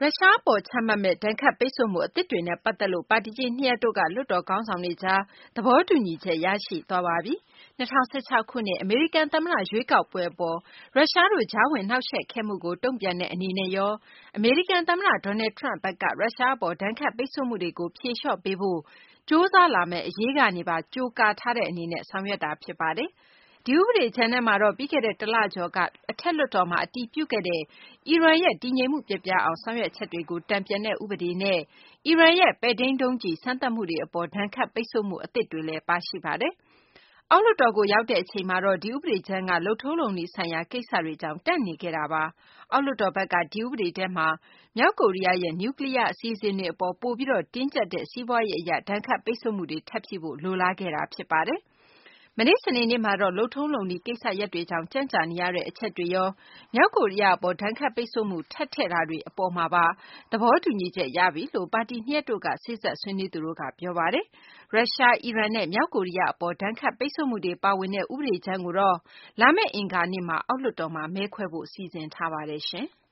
ရုရှားအပေါ်ချမှတ်မယ့်ဒဏ်ခတ်ပိတ်ဆို့မှုအသစ်တွေနဲ့ပတ်သက်လို့ပါတီကြီး2ရပ်တို့ကလွှတ်တော်ခေါင်းဆောင်တွေကြားသဘောတူညီချက်ရရှိသွားပါပြီ။2016 ခုနှစ်အမေရိကန်သမ္မတရွေးကောက်ပွဲအပေါ်ရုရှားတို့ကြားဝင်နှောက်ယှက်ခဲ့မှုကိုတုံ့ပြန်တဲ့အနေနဲ့ရောအမေရိကန်သမ္မတ Donald Trump ဘက်ကရုရှားအပေါ်ဒဏ်ခတ်ပိတ်ဆို့မှုတွေကိုဖြေလျှော့ပေးဖို့ကြိုးစားလာမယ့်အရေးကနေပါကြိုကာထားတဲ့အနေနဲ့ဆောင်ရွက်တာဖြစ်ပါတယ်။ဒီဥပဒေကြမ်းထဲမှာတော့ပြီးခဲ့တဲ့တလကျော်ကအထက်လွှတ်တော်မှာအတည်ပြုခဲ့တဲ့အီရန်ရဲ့တည်ငြိမ်မှုပျက်ပြားအောင်ဆောင်ရွက်ချက်တွေကိုတန်ပြန်တဲ့ဥပဒေနဲ့အီရန်ရဲ့ပဲ့ထိန်းဒုံးကျည်စမ်းသပ်မှုတွေအပေါ်ဒဏ်ခတ်ပိတ်ဆို့မှုအသစ်တွေလည်းပါရှိပါတယ်။အောက်လွှတ်တော်ကိုရောက်တဲ့အချိန်မှာတော့ဒီဥပဒေကြမ်းကလုပ်ထုံးလုပ်နည်းဆိုင်ရာကိစ္စတွေကြောင့်တန့်နေခဲ့တာပါ။အောက်လွှတ်တော်ဘက်ကဒီဥပဒေထဲမှာမြောက်ကိုရီးယားရဲ့နျူကလ িয়ার အစီအစဉ်တွေအပေါ်ပိုပြီးတင်းကျပ်တဲ့စီးပွားရေးအရဒဏ်ခတ်ပိတ်ဆို့မှုတွေထပ်ဖြည့်ဖို့လိုလားခဲ့တာဖြစ်ပါတယ်။မနေ့စနေနေ့မှာတော့လုပ်ထုံးလုပ်နည်းကိစ္စရပ်တွေကြောင့်ကြန့်ကြာနေရတဲ့အချက်တွေရောမြောက်ကိုရီးယားအပေါ်ဒဏ်ခတ်ပိတ်ဆို့မှုထပ်ထည့်တာတွေအပေါ်မှာပါသဘောတူညီချက်ရပြီလို့ပါတီ2ရပ်တို့ကစေ့စပ်ဆွေးနွေးသူတို့ကပြောပါတယ်။ရုရှား၊အီရန်နဲ့မြောက်ကိုရီးယားအပေါ်ဒဏ်ခတ်ပိတ်ဆို့မှုတွေပါဝင်တဲ့ဥပဒေကြမ်းကိုတော့လာမယ့်အင်္ဂါနေ့မှာအောက်လွှတ်တော်မှာမဲခွဲဖို့စီစဉ်ထားပါတယ်။